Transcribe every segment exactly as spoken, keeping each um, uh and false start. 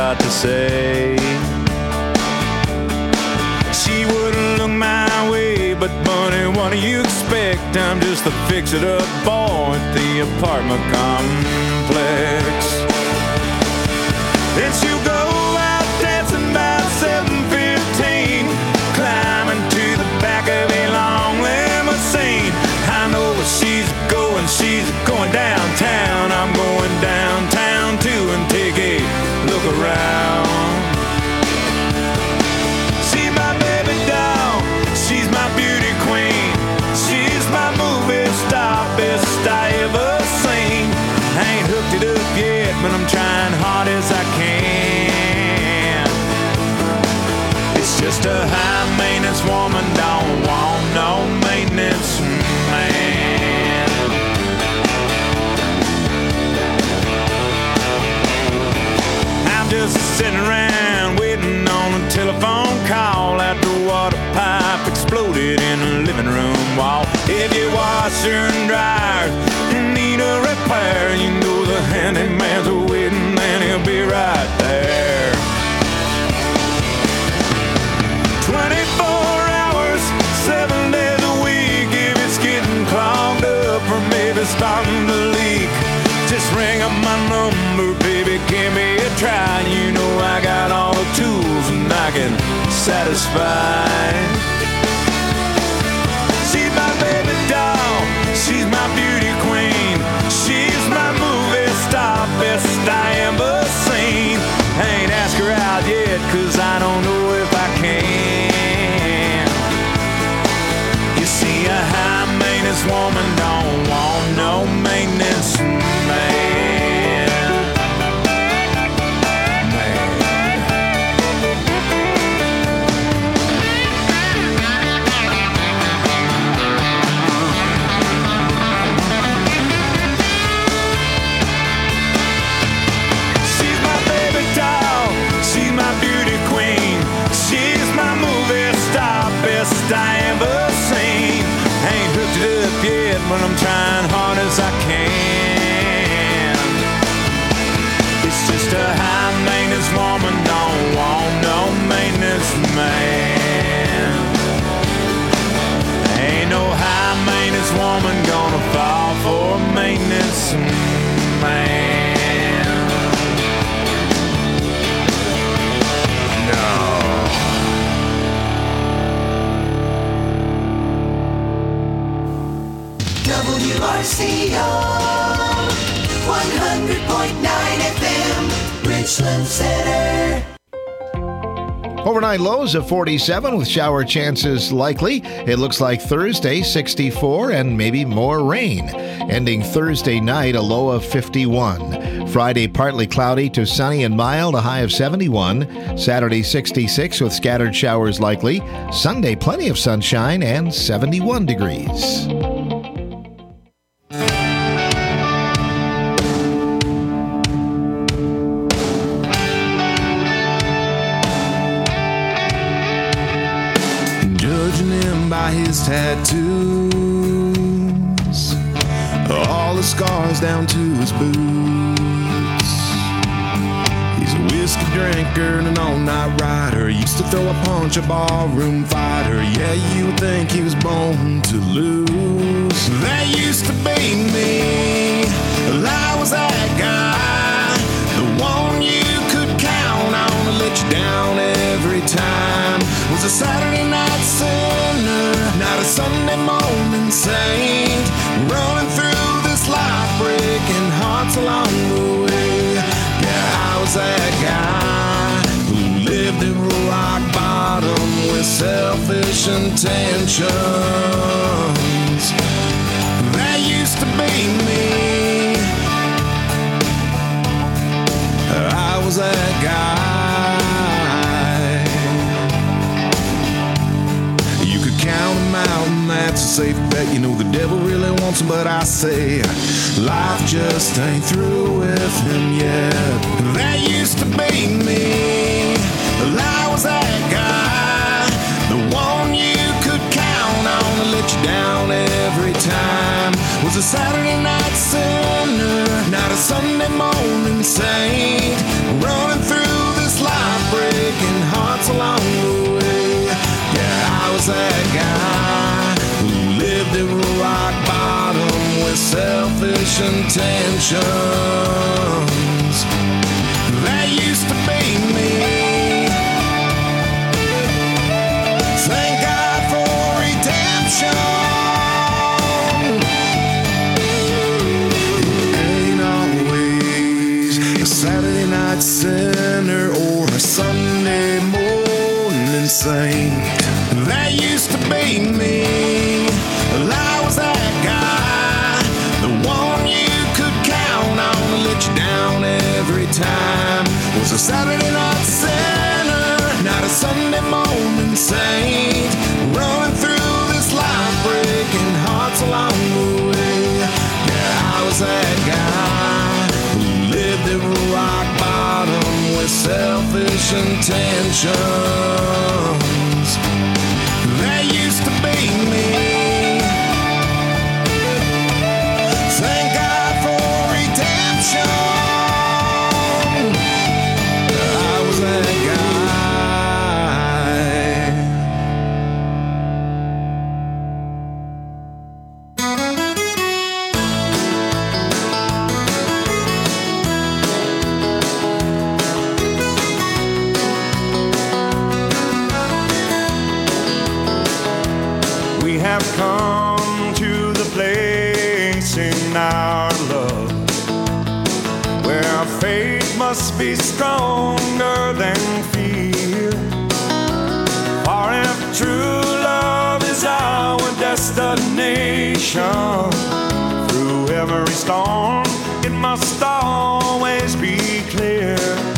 about to say. She wouldn't look my way, but buddy, what do you expect? I'm just a fix-it-up boy at the apartment complex. Then she'll go out dancing about seven fifteen, climbing to the back of a long limousine. I know where she's going, she's going downtown. I'm going downtown too and take a look around. She's my baby doll, she's my beauty queen, she's my movie star, best I ever seen. I ain't hooked it up yet, but I'm trying hard as I can. It's just a high maintenance woman, don't want no maintenance man. I'm just sitting around waiting on a telephone call after the water pipe exploded in the living room wall. If your washer and dryer need a repair, you know the handyman's waiting and he'll be right there. twenty-four hours, seven days a week. If it's getting clogged up or maybe starting to leak, just ring up my number, baby, give me a try. You know I got all the tools and I can satisfy. She's my baby doll, she's my beauty queen, she's my movie star, best I ever seen. I ain't asked her out yet, cause I don't know if I can. You see, a high maintenance woman don't want no maintenance man. I ever seen. Ain't hooked it up yet, but I'm trying hard as I can. It's just a high maintenance woman, don't want no maintenance man. Ain't no high maintenance woman gonna fall for a maintenance man. W R C O one hundred point nine F M, Richland Center. Overnight lows of forty-seven with shower chances likely. It looks like Thursday, sixty-four, and maybe more rain. Ending Thursday night, a low of fifty-one. Friday, partly cloudy to sunny and mild, a high of seventy-one. Saturday, sixty-six with scattered showers likely. Sunday, plenty of sunshine and seventy-one degrees. By his tattoos, all the scars down to his boots. He's a whiskey drinker and an all-night rider. Used to throw a punch, a ballroom fighter. Yeah, you would think he was born to lose. That used to be me. Well, I was that guy, the one you could count on to let you down every time. Was a Saturday night sinner, not a Sunday morning saint, running through this life, breaking hearts along the way. Yeah, I was that guy who lived in rock bottom with selfish intentions. That used to be me. I was that guy. Count them out, and that's a safe bet. You know the devil really wants him, but I say life just ain't through with him yet. That used to be me. Well, I was that guy, the one you could count on to let you down every time. Was a Saturday night sinner, not a Sunday morning saint, running through the intentions. That used to be me. Thank God for redemption. Ain't always a Saturday night sinner or a Sunday morning saint. That used to be me. Well, I was that guy, the one you could count on to let you down every time. Was a Saturday night sinner, not a Sunday morning saint. Running through this life, breaking hearts along the way. Yeah, I was that guy who lived at rock bottom with selfish intentions. That used to be me. Thank God for redemption. I was that We have come to the place in our love where faith must be stronger than fear. For if true love is our destination, through every storm it must always be clear.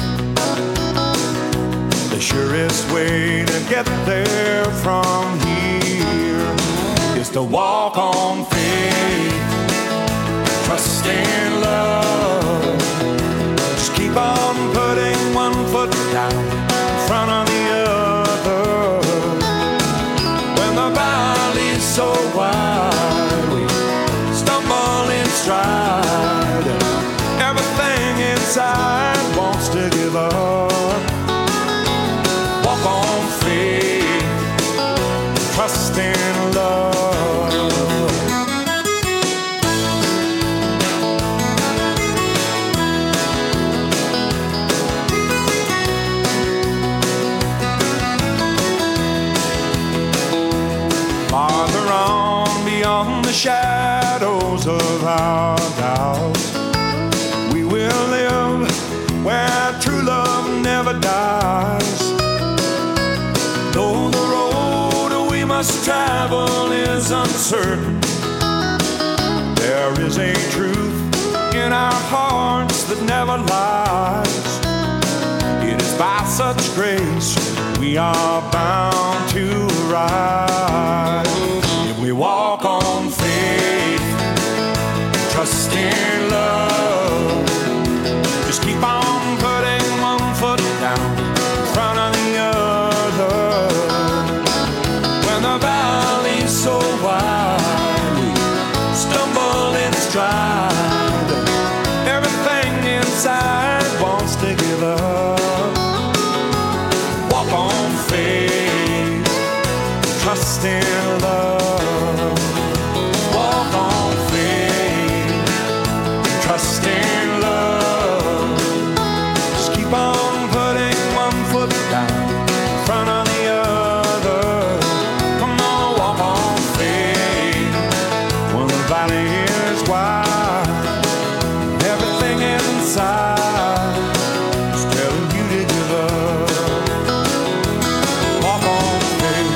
The surest way to get there from here is to walk on faith, trust in love. Just keep on putting one foot down in front of the other. When the valley's so wide, we stumble in stride. Everything inside wants to give up. Walk on faith, trust in love. Farther on beyond the shadows of our doubts, we will live where true love never dies. Though the road we must travel is uncertain, there is a truth in our hearts that never lies. It is by such grace we are bound to rise. If we walk on faith, trust in love, just keep on putting one foot down in front of the other. When the valley's so wide, we stumble in stride. Everything inside wants to give up. Walk on faith, trust in love. Walk on faith, trust in love. Just keep on putting one foot down in front of the other. Come on, walk on faith. When the valley is wide, everything inside is telling you to give up. Walk on faith.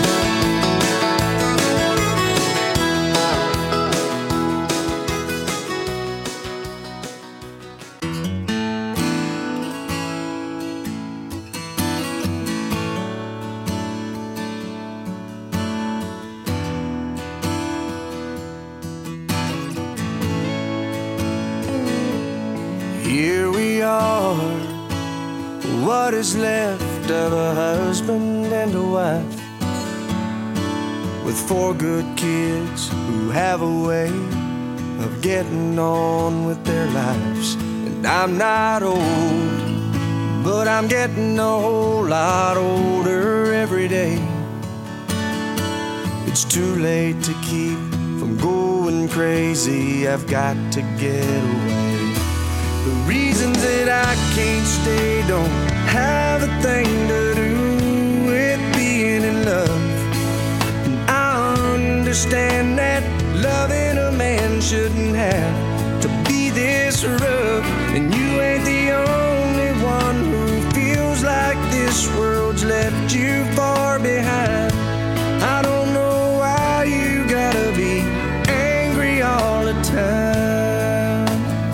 Here we are, what is left of a husband and a wife, with four good kids who have a way of getting on with their lives. And I'm not old, but I'm getting a whole lot older every day. It's too late to keep from going I'm crazy, I've got to get away. The reasons that I can't stay don't have a thing to do with being in love. And I understand that loving a man shouldn't have to be this rough. And you ain't the only one who feels like this world's left you far behind. I don't know why you gotta be angry all the time.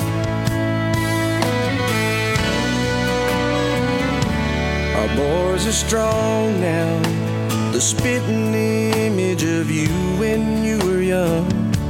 Our boys are strong now, the spitting image of you when you were young.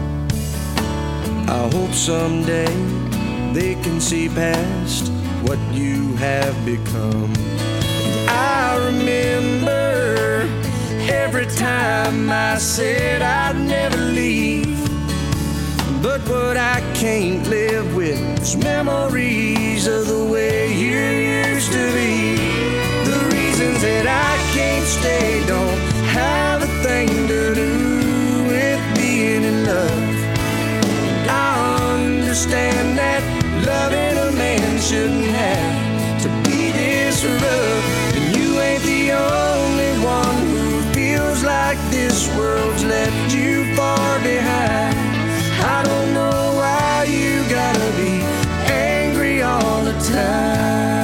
I hope someday they can see past what you have become. And I remember every time I said I'd never leave, but what I can't live with is memories of the way you used to be. The reasons that I can't stay don't have a thing to do with being in love. I understand that loving a man shouldn't have to be this rough. And you ain't the only one who feels like this world's left you far behind. I don't know why you gotta be angry all the time.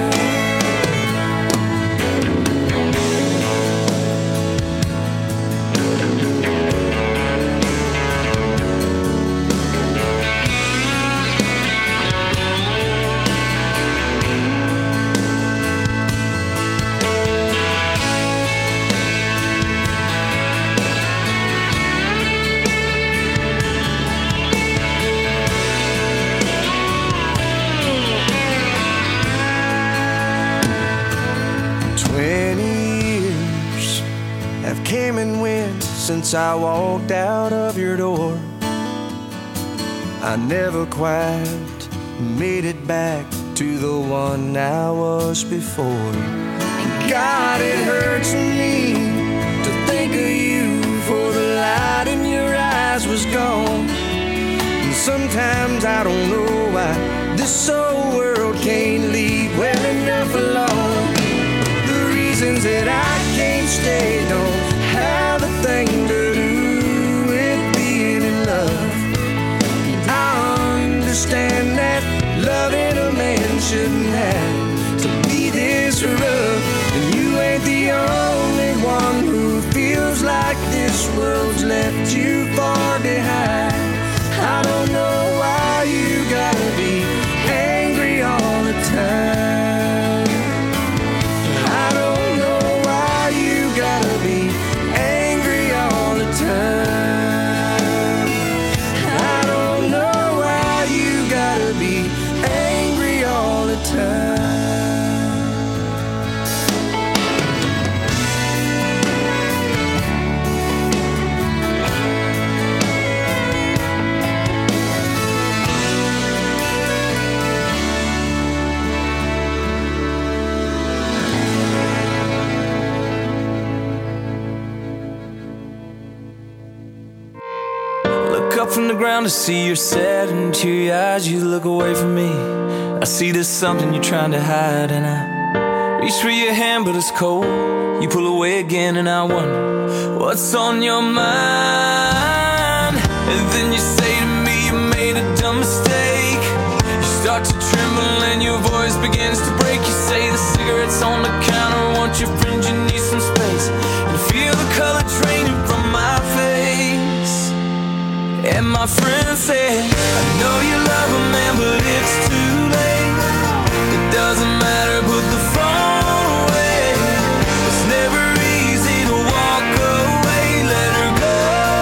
Came and went since I walked out of your door. I never quite made it back to the one I was before. God, it hurts me to think of you, for the light in your eyes was gone. And sometimes I don't know why this old world can't leave well enough alone. The reasons that I can't stay don't have a thing to do with being in love. I understand that loving a man shouldn't have to be this rough. And you ain't the only one who feels like this world's left you far behind. I don't know why you gotta be angry all the time. I don't know why you gotta be angry all the time. I don't know why you gotta be angry all the time. Up from the ground to see you're sad, and teary eyes, you look away from me. I see there's something you're trying to hide, and I reach for your hand, but it's cold. You pull away again, and I wonder what's on your mind. And then you say to me you made a dumb mistake. You start to tremble and your voice begins to break. You say the cigarette's on the counter, want your friend, you need some space. And feel the color draining from my face. And my friend said, I know you love a man, but it's too late. It doesn't matter, put the phone away. It's never easy to walk away. Let her go,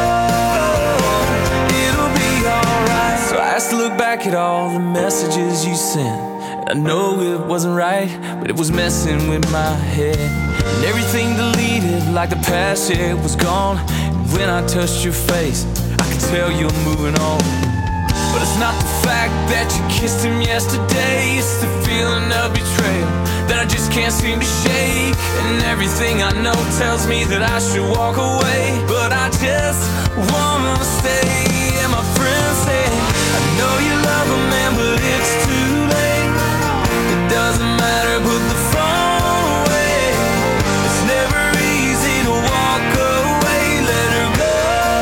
it'll be alright. So I asked to look back at all the messages you sent. I know it wasn't right, but it was messing with my head. And everything deleted like the past, yeah, it was gone. And when I touched your face, I could tell you're moving on. But it's not the fact that you kissed him yesterday, it's the feeling of betrayal that I just can't seem to shake. And everything I know tells me that I should walk away, but I just wanna stay. And my friends say, I know you love a man, but it's too late. It doesn't matter, put the phone away. It's never easy to walk away, let her go.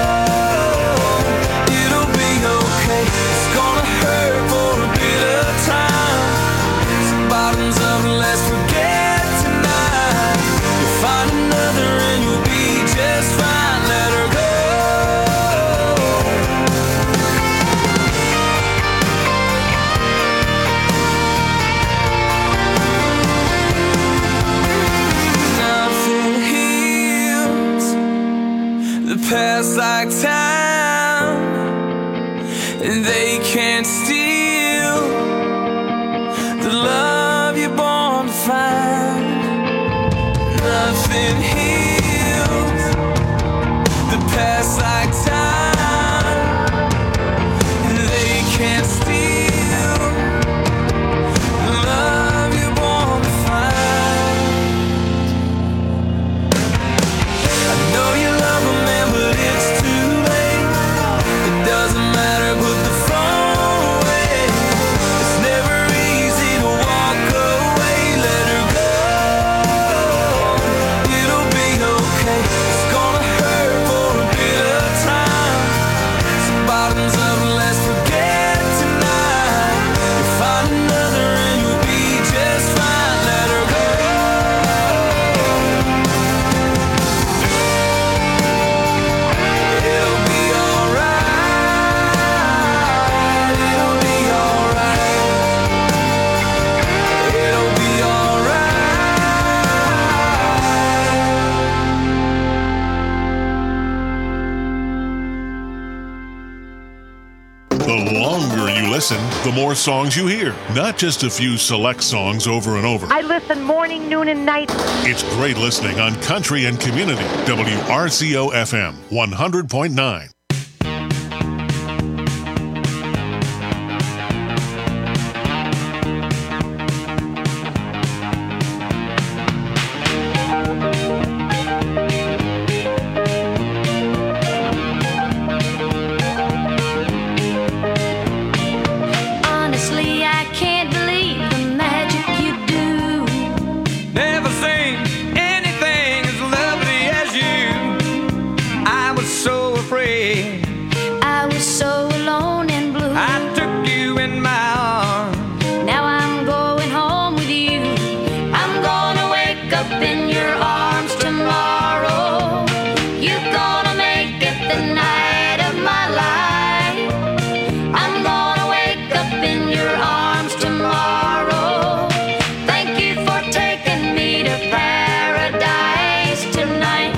It'll be okay, it's gonna hurt for a bit of time. Some bottoms up, let's forget tonight. You'll find another and you'll be just fine, let her go. Nothing heals the past like time. They can't steal the love you're born to find. Nothing heals the past like time. They can't steal the love you're born to find. I know you love a man, but it's too late. It doesn't matter, put the phone away. It's never easy to walk away, let her go. It'll be okay, it's gonna hurt for a bit of time. Some bottoms up, let's forget tonight. You'll find another and you'll be just fine, let her go. It'll be alright. It'll be alright. It'll be alright. The longer you listen, the more songs you hear. Not just a few select songs over and over. I listen morning, noon, and night. It's great listening on Country and Community. W R C O F M one hundred point nine. Honestly, I can't believe the magic you do. Never seen anything as lovely as you. I was so afraid. I was so alone and blue. I took you in my arms. Now I'm going home with you. I'm gonna wake up in your arms tomorrow. You're gonna make it the night of my life. I'm gonna wake up in your arms tomorrow. Thank you for taking me to paradise tonight.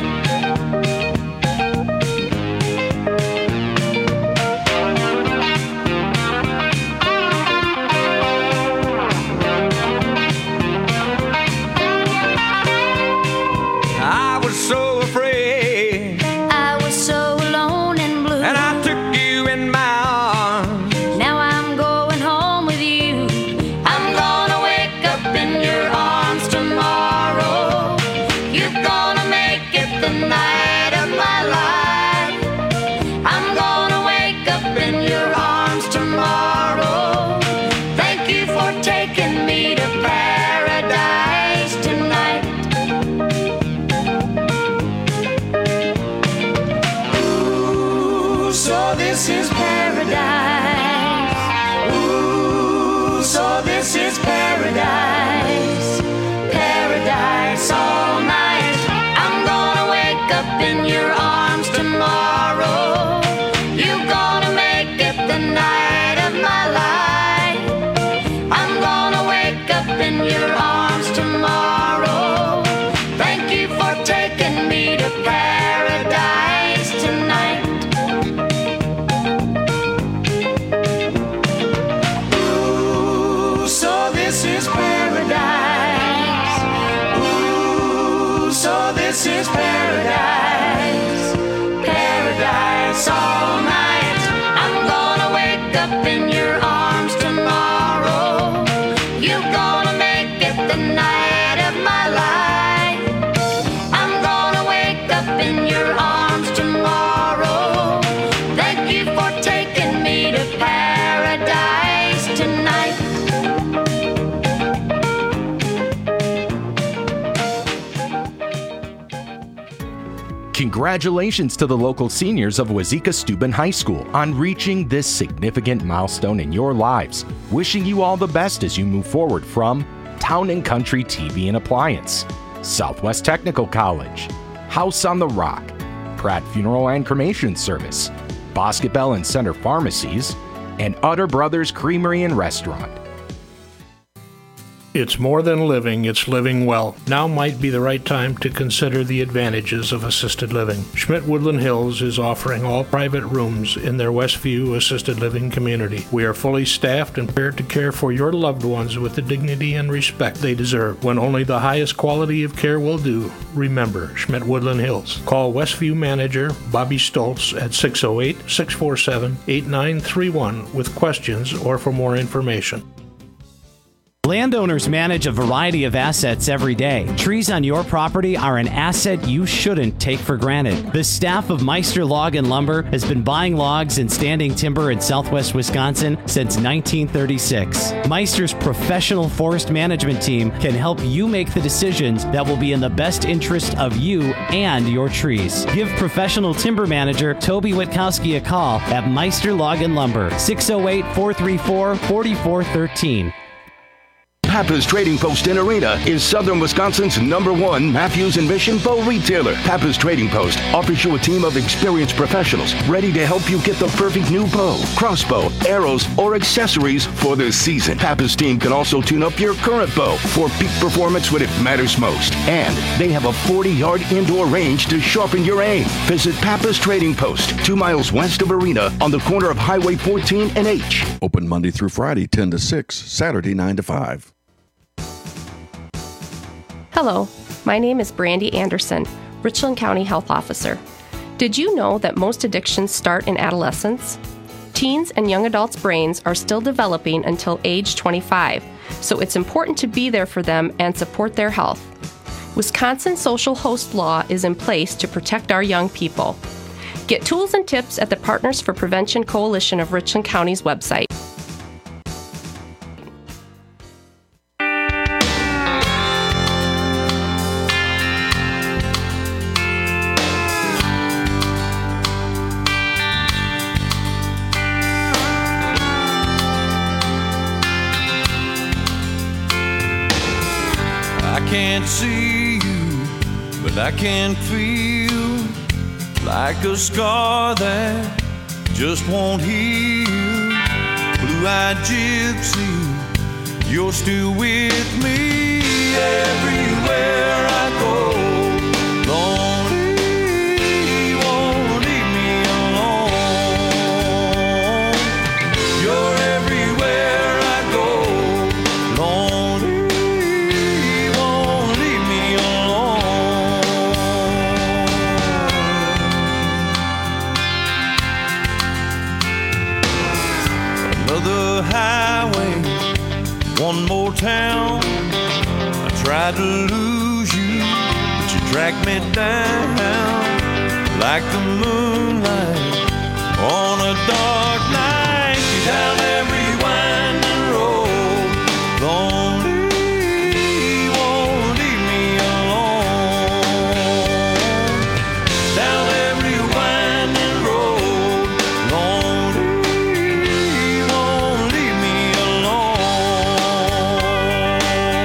I was so afraid. I was so alone and blue. And I took you in my arms. Now I'm going home with you. I'm gonna wake up in your arms tomorrow. You're gonna make it the night of my life. I'm gonna wake up in your arms tomorrow. Thank you for taking me to paradise tonight. Ooh, so this is paradise. Ooh, so this is paradise. Paradise all night. I'm gonna wake up in your arms tomorrow. You're gonna make it the night of my life. I'm gonna wake up in your arms tomorrow. Thank you for taking me to paradise tonight. Congratulations to the local seniors of Wazeeka-Steuben High School on reaching this significant milestone in your lives. Wishing you all the best as you move forward from Town and Country T V and Appliance, Southwest Technical College, House on the Rock, Pratt Funeral and Cremation Service, Bosque Bell and Center Pharmacies, and Utter Brothers Creamery and Restaurant. It's more than living, it's living well. Now might be the right time to consider the advantages of assisted living. Schmidt Woodland Hills is offering all private rooms in their Westview assisted living community. We are fully staffed and prepared to care for your loved ones with the dignity and respect they deserve. When only the highest quality of care will do, remember Schmidt Woodland Hills. Call Westview Manager Bobby Stoltz at six oh eight, six four seven, eight nine three one with questions or for more information. Landowners manage a variety of assets every day. Trees on your property are an asset you shouldn't take for granted. The staff of Meister Log and Lumber has been buying logs and standing timber in southwest Wisconsin since nineteen thirty-six. Meister's professional forest management team can help you make the decisions that will be in the best interest of you and your trees. Give professional timber manager Toby Witkowski a call at Meister Log and Lumber, six oh eight, four three four, four four one three. Pappas Trading Post in Arena is Southern Wisconsin's number one Matthews and Mission bow retailer. Pappas Trading Post offers you a team of experienced professionals ready to help you get the perfect new bow, crossbow, arrows, or accessories for this season. Pappas team can also tune up your current bow for peak performance when it matters most. And they have a forty-yard indoor range to sharpen your aim. Visit Pappas Trading Post, two miles west of Arena on the corner of Highway fourteen and H. Open Monday through Friday, ten to six, Saturday, nine to five. Hello, my name is Brandy Anderson, Richland County Health Officer. Did you know that most addictions start in adolescence? Teens and young adults' brains are still developing until age twenty-five, so it's important to be there for them and support their health. Wisconsin social host law is in place to protect our young people. Get tools and tips at the Partners for Prevention Coalition of Richland County's website. I can't see you, but I can feel like a scar that just won't heal. Blue-eyed gypsy, you're still with me everywhere I go. Lonely, won't leave me alone. You're everywhere I go. Lonely, won't leave me alone. Another highway, one more town. I tried to lose you, but you tracked me down like the moonlight on a dark night. You're down every winding road. Lonely, won't leave me alone. Down every winding road. Lonely, won't leave me alone.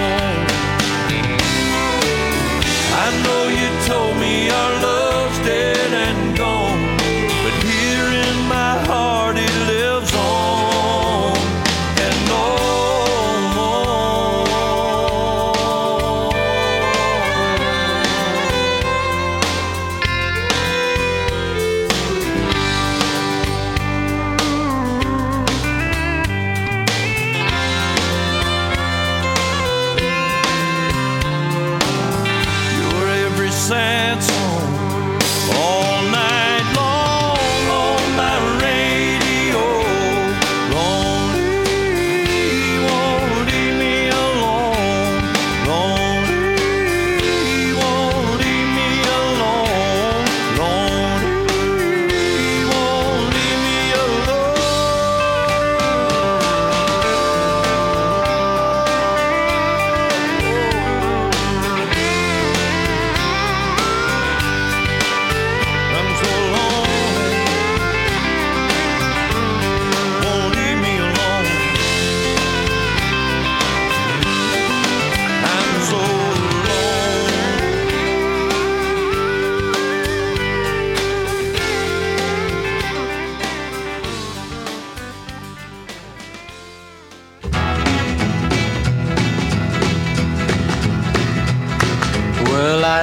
I know you told me our love's dead and gone, but here in my heart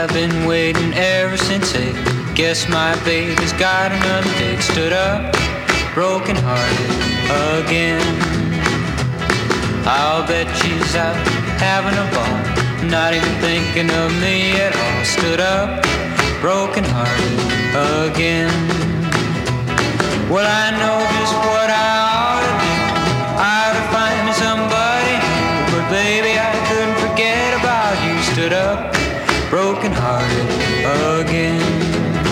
I've been waiting ever since eight. Guess my baby's got another date. Stood up, broken hearted again. I'll bet she's out having a ball, not even thinking of me at all. Stood up, broken hearted again. Well, I know just what I ought to do. I ought to find me somebody new, but baby, I couldn't forget about you. Stood up, broken hearted again.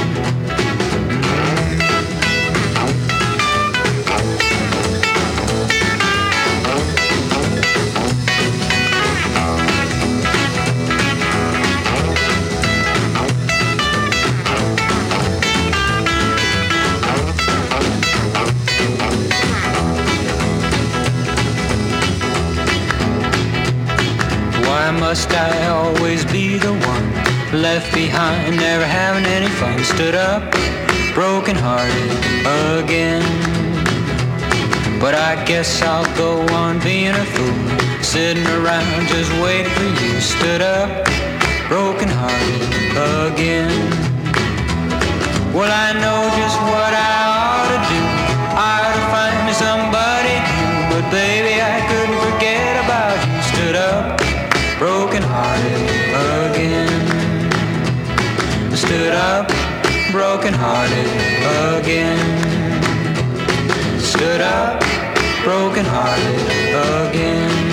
Why must I always be the one left behind, never having any fun? Stood up, broken hearted again. But I guess I'll go on being a fool, sitting around just waiting for you. Stood up, broken hearted again. Well, I know just what I ought to do. I ought to find me somebody new, but baby, I couldn't forget about you. Stood up, broken hearted again. Stood up, broken hearted again. Stood up, broken hearted again.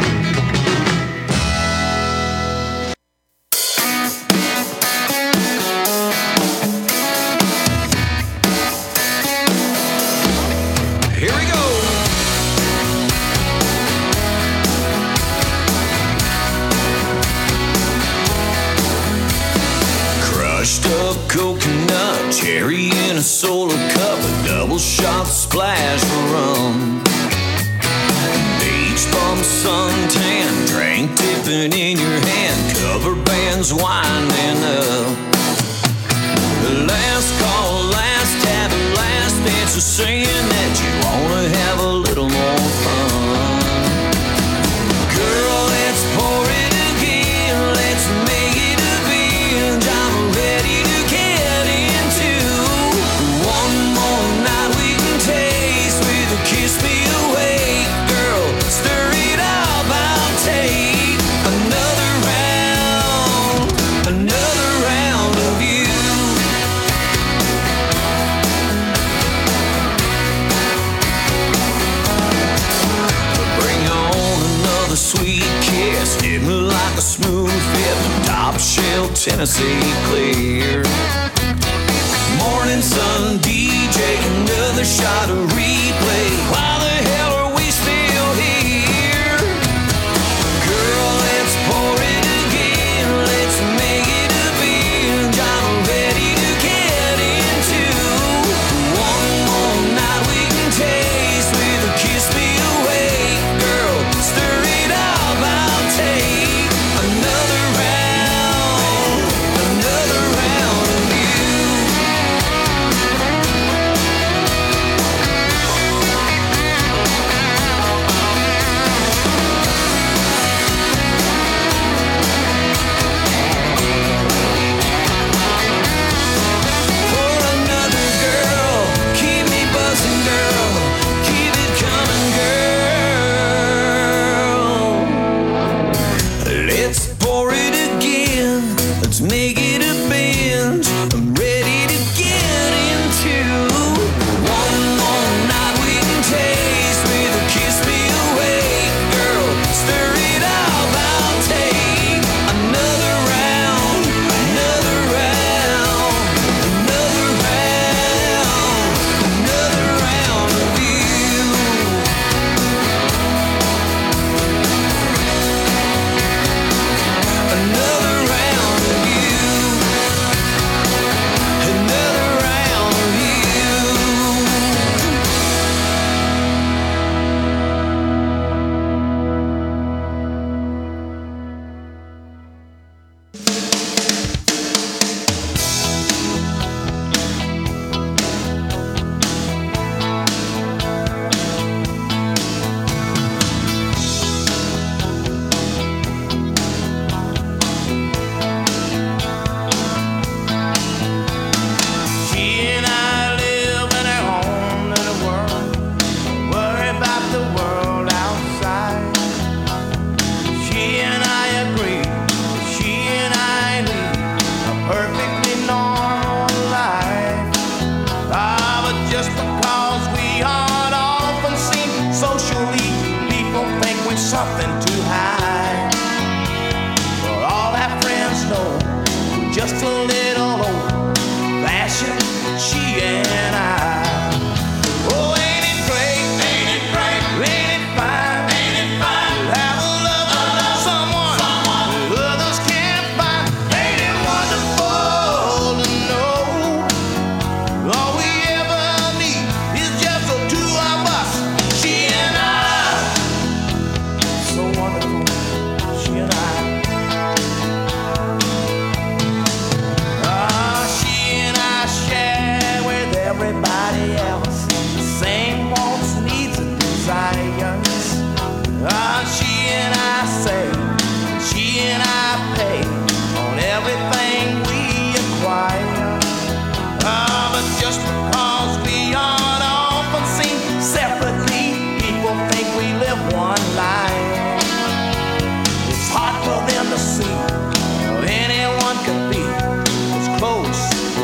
Here we go. Crushed up coconut, cherry in a solo cup, a double shot splash of rum. Beach bum suntan, drink dipping in your hand, cover bands winding up. Last call, last tab, last answer saying that you wanna have a little more fun. Girl, let's pour it again, let's make it a binge. I'm ready to get into one more night we can taste with a kiss me away. Girl, stir it up, I'll take another round, another round of you. Bring on another sweet kiss, hit me like a smooth hit, top shelf Tennessee clear. Morning sun D J, another shot of replay. Why the hell are we still here? Girl, let's pour it again, let's make it a binge. I'm ready to get into one more night we can taste with a kiss me away. Girl, stir it up, I'll take another round, another round of you.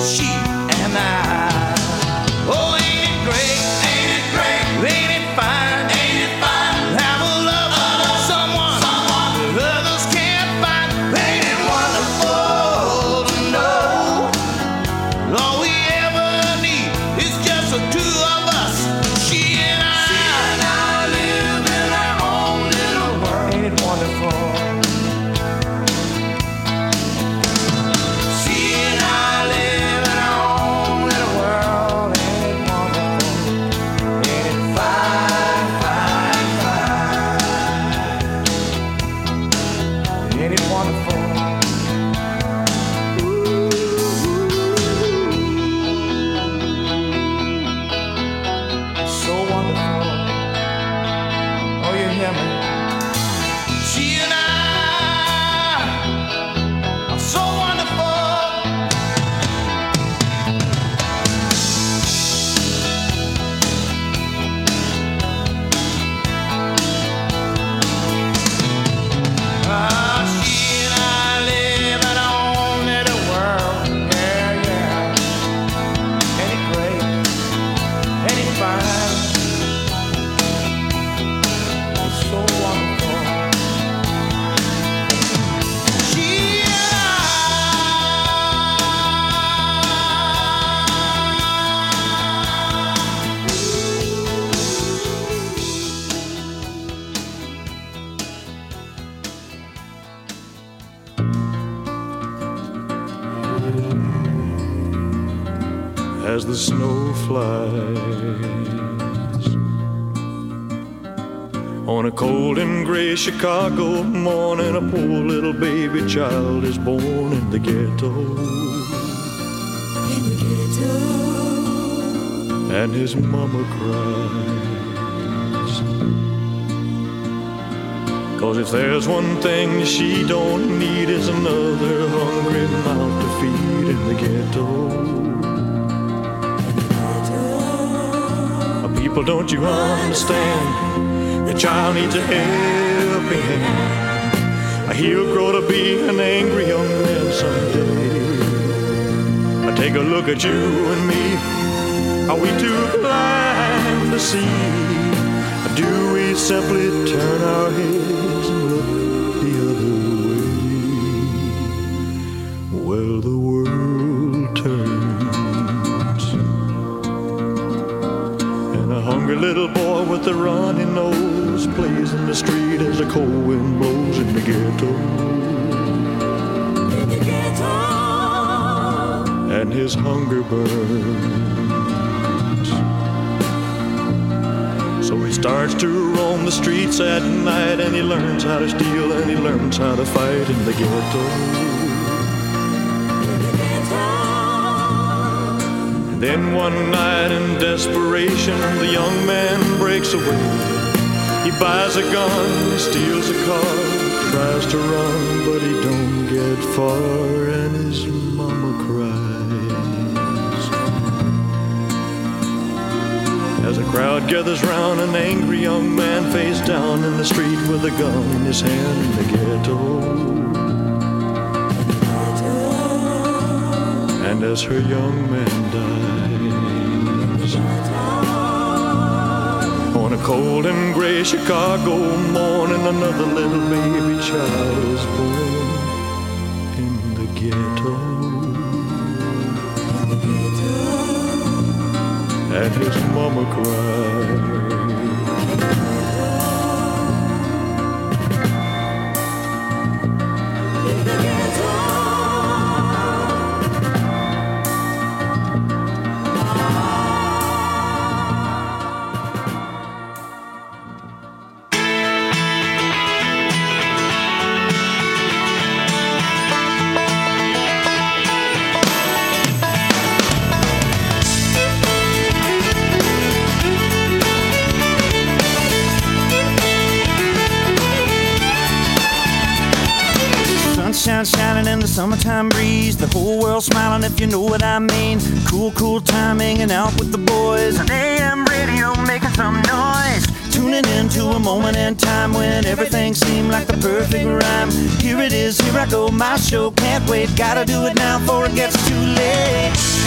she and I. Oh, ain't it great? Ain't it great? Ain't it fine? Ain't it fine? Have a love of someone, someone that others can't find. Ain't it wonderful to know all we ever need is just the two of us, she and I. She and I live in our own little world. Ain't it wonderful? As the snow flies on a cold and gray Chicago morning, a poor little baby child is born in the ghetto. In the ghetto. And his mama cries, 'cause if there's one thing she don't need is another hungry mouth to feed in the ghetto. People, don't you understand? The child needs a helping hand. He'll grow to be an angry young man someday. Take a look at you and me. Are we too blind to see? Do we simply turn our heads and look the other way? Well, the world turns, and a hungry little boy with a runny nose plays in the street as the cold wind blows in the ghetto. In the ghetto. And his hunger burns. So he starts to roam the streets at night, and he learns how to steal, and he learns how to fight in the ghetto. In the ghetto. And then one night in desperation, the young man breaks away. He buys a gun, he steals a car, tries to run, but he don't get far, and his mama cries. As a crowd gathers round, an angry young man face down in the street with a gun in his hand in the ghetto. And as her young man dies, on a cold and gray Chicago morning, another little baby child is born in the ghetto. And his mama cried. Shining in the summertime breeze, the whole world smiling if you know what I mean. Cool, cool time hanging out with the boys on A M radio making some noise. Tuning into a moment in time when everything seemed like the perfect rhyme. Here it is, here I go, my show, can't wait. Gotta do it now before it gets too late.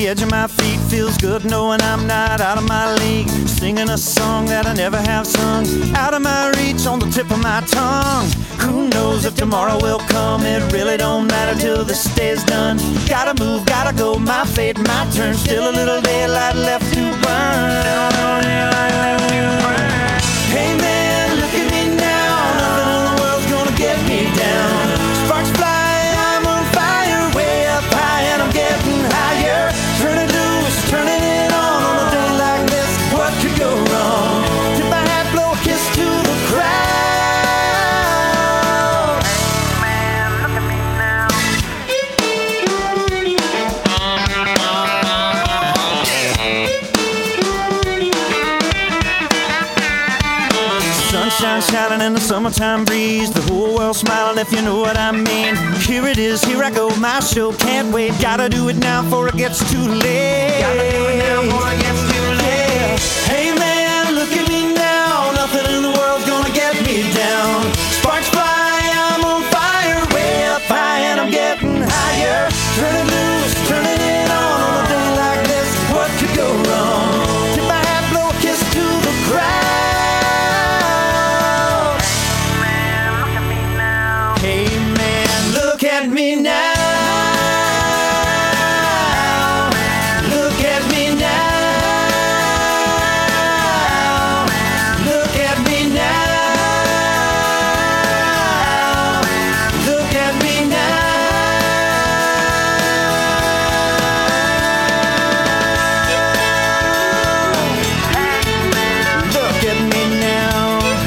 edge of my feet. Feels good knowing I'm not out of my league. Singing a song that I never have sung. Out of my reach, on the tip of my tongue. Who knows if tomorrow will come? It really don't matter till this day is done. Gotta move, gotta go, my fate, my turn. Still a little daylight left to burn. Hey man, look at me now. Nothing in the world's gonna get me down. Sparks fly, I'm on fire. Way up high and I'm getting higher. Turn it loose, turning it on. On a day like this, what could go wrong? Tip my hat, blow a kiss to the crowd. Hey man, look at me now. Sunshine shining in the summertime breeze. The whole world smiling if you know what I mean. Here it is, here I go, my show, can't wait. Gotta do it now before it gets too late. Gotta do it now before it gets too late. Hey man, look at me now. Nothing in the world's gonna get me down. Sparks fly, I'm on fire. Way up high and I'm getting higher. Turn it loose, turning it on. On a day like this, what could go wrong? Tip my hat, blow a kiss to the crowd. Hey man, look at me now. Look at me now. Look at me now. Look at me now. Look at me now.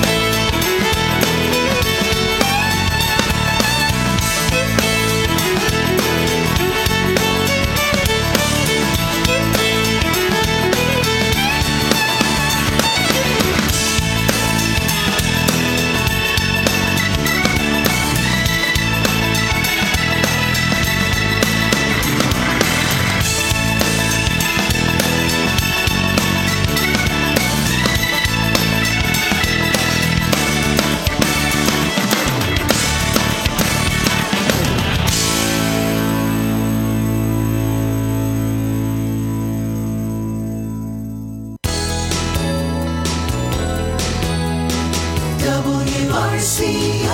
W R C O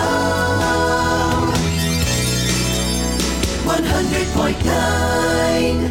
one hundred point nine.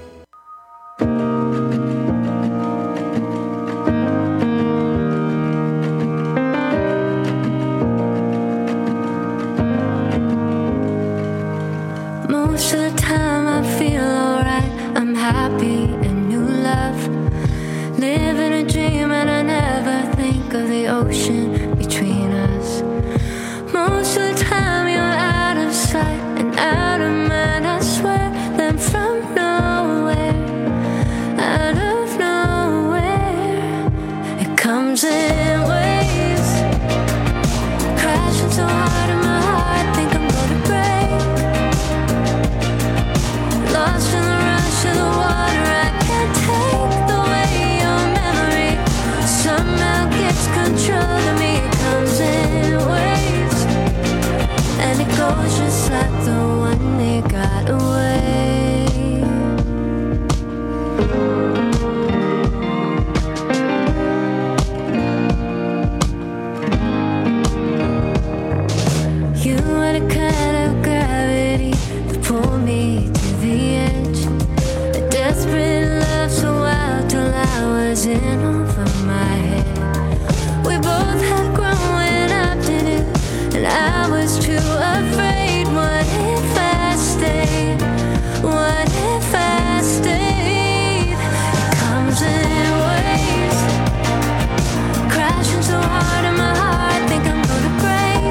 Most of the time I feel alright. I'm happy in new love. Living a dream and I never think of the ocean between us. Most of the time you're out of sight and out of mind. I swear that from nowhere, out of nowhere, it comes in waves, crashing so hard in my heart, think I'm gonna break. Lost in the rush of the water, I can't take the weight. Your memory somehow gets control of me. It comes in waves, and it goes just like the one they got away. You are the kind of gravity that pulled me to the edge. A desperate love so wild till I was in over my head. We both had growing up to do, and I was too afraid. What if I stayed? What if I stayed? It comes in waves, crashing so hard in my heart, think I'm gonna break.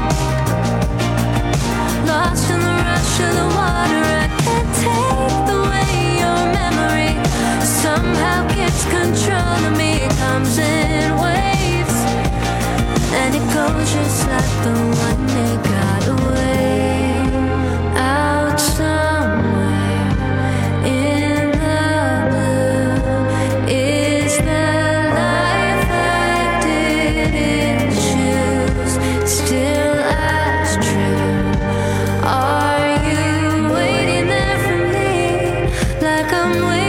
Lost in the rush of the water, I can't take the way. Your memory somehow gets control of me. It comes in waves, and it goes just like the one they got away. Out somewhere in the blue is the life I didn't choose, still as true. Are you waiting there for me, like I'm waiting?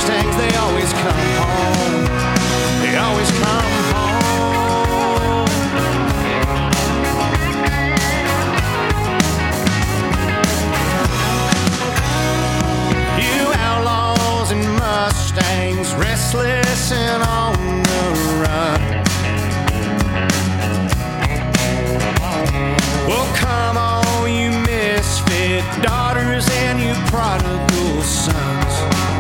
Mustangs, they always come home. They always come home. You outlaws and Mustangs, restless and on the run. Well, come on, you misfit daughters and you prodigal sons.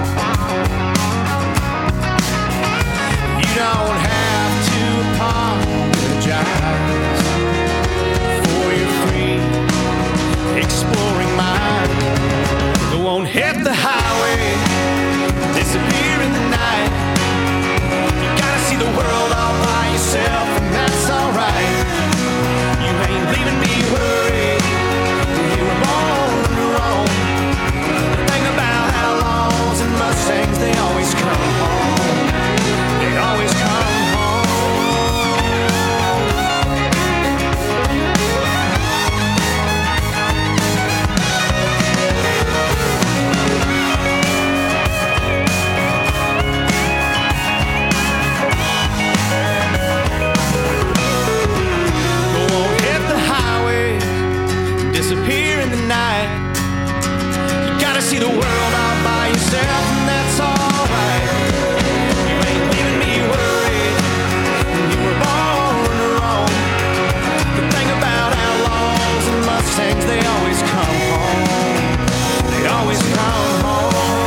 You don't have to apologize for your free exploring mind. Go on, hit the highway, disappear in the night. You gotta see the world all by yourself, and that's alright. You ain't leaving me worried. You were born to roam. The thing about outlaws and Mustangs, they always come home. They always come disappear in the night. You gotta see the world all by yourself, and that's alright. You ain't leaving me worried. You were born to roam. The thing about outlaws and Mustangs, they always come home. They always come home.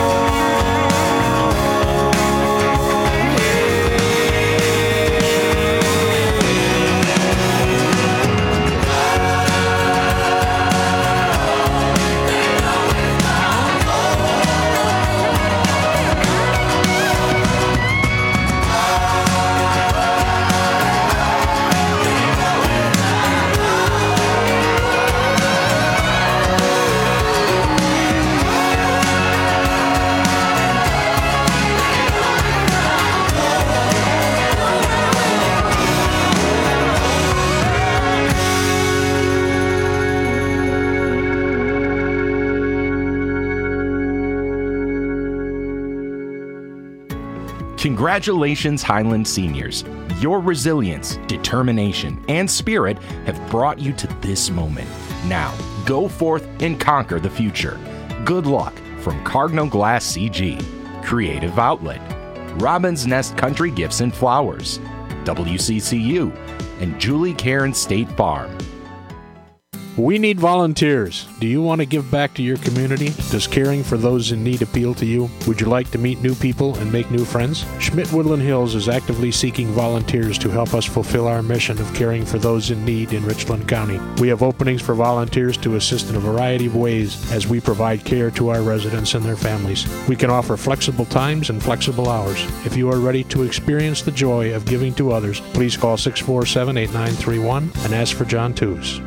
Congratulations, Highland seniors. Your resilience, determination, and spirit have brought you to this moment. Now, go forth and conquer the future. Good luck from Cardinal Glass C G, Creative Outlet, Robin's Nest Country Gifts and Flowers, W C C U, and Julie Cairn State Farm. We need volunteers. Do you want to give back to your community? Does caring for those in need appeal to you? Would you like to meet new people and make new friends? Schmidt Woodland Hills is actively seeking volunteers to help us fulfill our mission of caring for those in need in Richland County. We have openings for volunteers to assist in a variety of ways as we provide care to our residents and their families. We can offer flexible times and flexible hours. If you are ready to experience the joy of giving to others, please call six four seven, eight nine three one and ask for John Tews.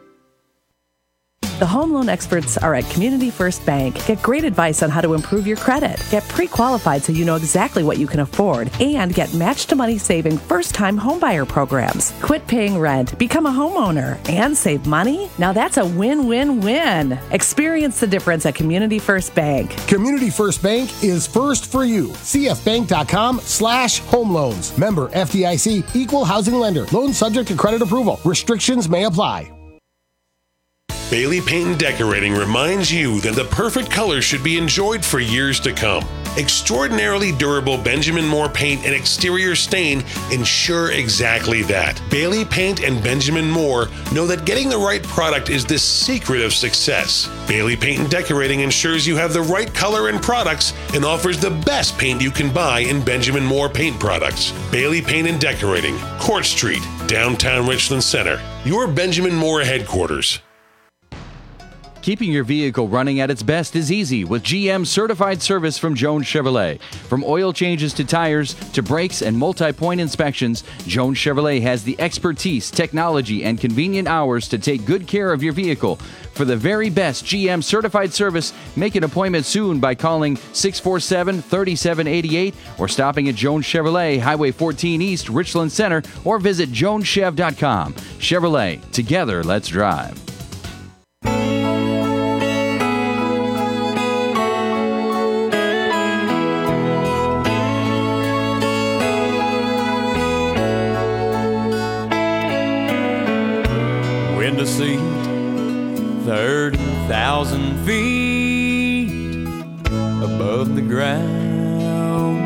The home loan experts are at Community First Bank. Get great advice on how to improve your credit. Get pre-qualified so you know exactly what you can afford. And get match-to-money saving first-time homebuyer programs. Quit paying rent, become a homeowner, and save money? Now that's a win-win-win. Experience the difference at Community First Bank. Community First Bank is first for you. cfbank.com slash home loans. Member F D I C, equal housing lender. Loan subject to credit approval. Restrictions may apply. Bailey Paint and Decorating reminds you that the perfect color should be enjoyed for years to come. Extraordinarily durable Benjamin Moore paint and exterior stain ensure exactly that. Bailey Paint and Benjamin Moore know that getting the right product is the secret of success. Bailey Paint and Decorating ensures you have the right color and products and offers the best paint you can buy in Benjamin Moore paint products. Bailey Paint and Decorating, Court Street, downtown Richland Center. Your Benjamin Moore headquarters. Keeping your vehicle running at its best is easy with G M certified service from Jones Chevrolet. From oil changes to tires to brakes and multi-point inspections, Jones Chevrolet has the expertise, technology, and convenient hours to take good care of your vehicle. For the very best G M certified service, make an appointment soon by calling six four seven, three seven eight eight or stopping at Jones Chevrolet, Highway fourteen East, Richland Center, or visit jones chev dot com. Chevrolet, together let's drive. thousand feet above the ground.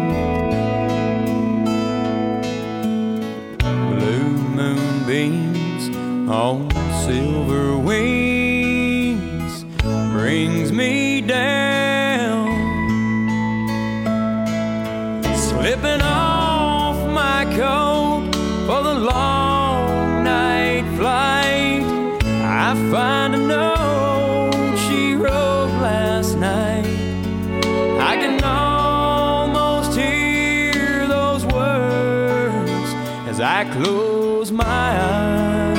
Blue moonbeams on silver wings brings me down, slipping off my coat for the long night flight. I find a note she wrote last night. I can almost hear those words as I close my eyes.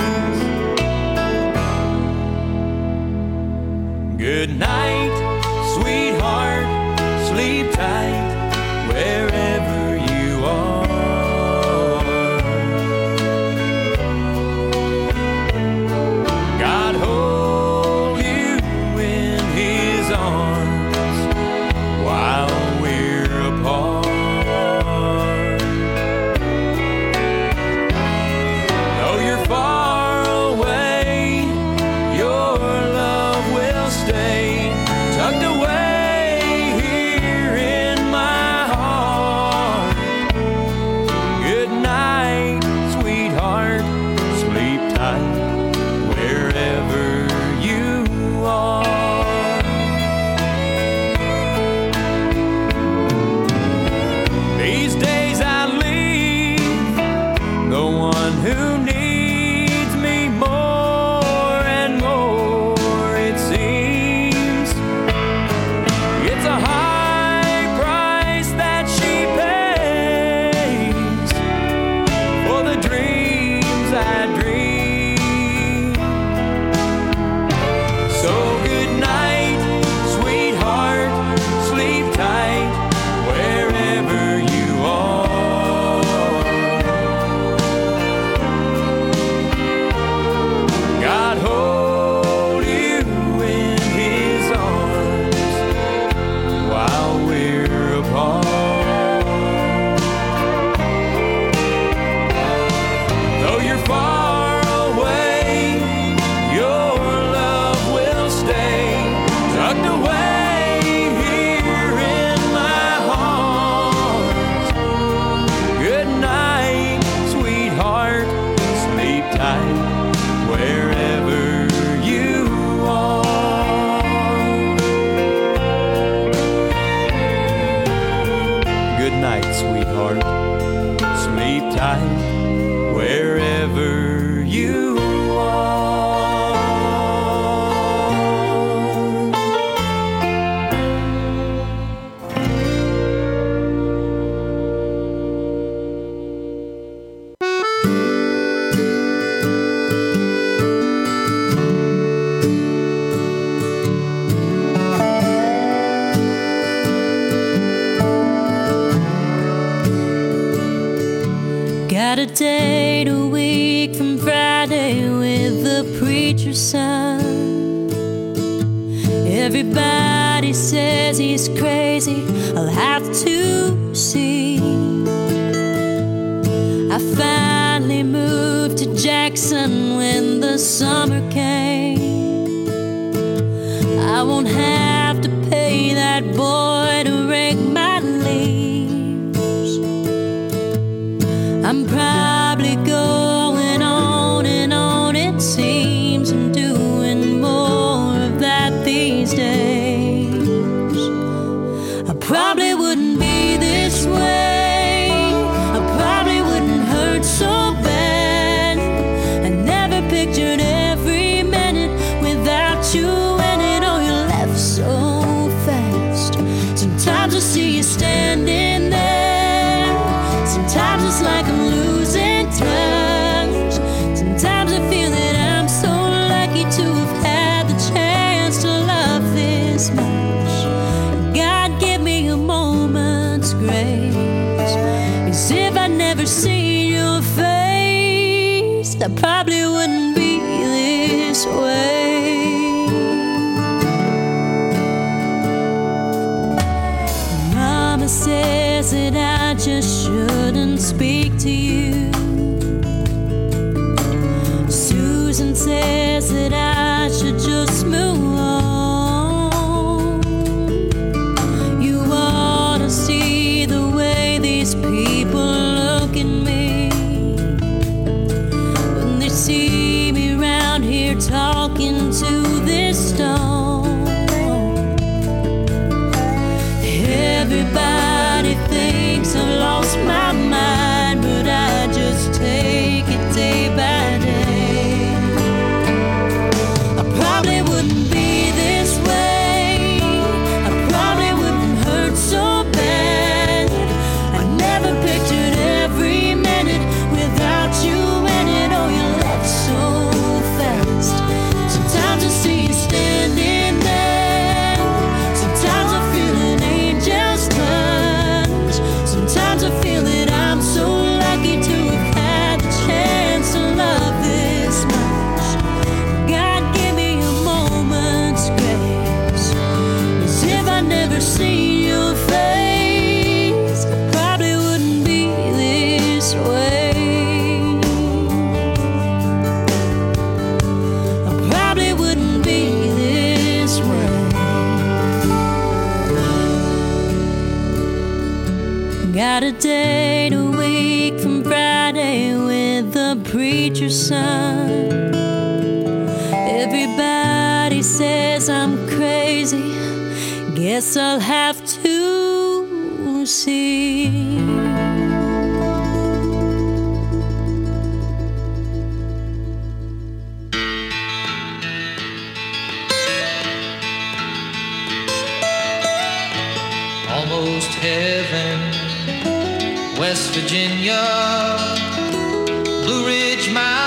Good night, sweetheart, sleep tight wherever you are. God hold you in his arms while we're apart. Though you're far away, your love will stay tucked away here in my heart. Good night, sweetheart, sleep tight wherever you are. These days I leave the one who needs me more and more, it seems. It's a high price that she pays for the dreams I dream. So good night, sweetheart, sleep tight wherever you are. God hold you in his arms while we're apart. Though you're far away, your love will stay tucked away here in my heart. Good night, sweetheart, sleep tight wherever you are. Good night, sweetheart, sleep tight wherever you are. Got a date a week from Friday with the preacher's son. Everybody says he's crazy, I'll have to see. I finally moved to Jackson when the summer came. I won't have to pay that boy to rake my leaves. I'm probably going on and on, it seems. I'm doing more of that these days. I probably wouldn't be this way. I probably wouldn't hurt so bad. I never pictured every minute without you in it. Oh, you left so fast. Sometimes I see you standing there. Sometimes it's like I'm losing touch. Sometimes I feel that I'm so lucky to have had the chance to love this much. God give me a moment's grace. As if I'd never seen your face, I probably wouldn't be this way. Mama says that I just shouldn't speak to you. Susan says that I should just move on. these people look at me when they see me round here talking to this stone? Everybody thinks I've lost my mind, but I just take it day by day. I probably wouldn't be this way. I probably wouldn't hurt so bad. I never pictured every minute without you in it. Oh, you left so fast. Sometimes I see you standing there. Sometimes I feel an angel's touch. Sometimes I feel that I'm so lucky to have had the chance to love this much. God, give me a moment's grace. As if I never seen your face, I probably wouldn't be this way. I probably wouldn't be this way. Got a date a week from Friday with the preacher's son. Everybody says I'm crazy. Guess I'll have to see. Almost heaven, West Virginia, Blue Ridge Mountain.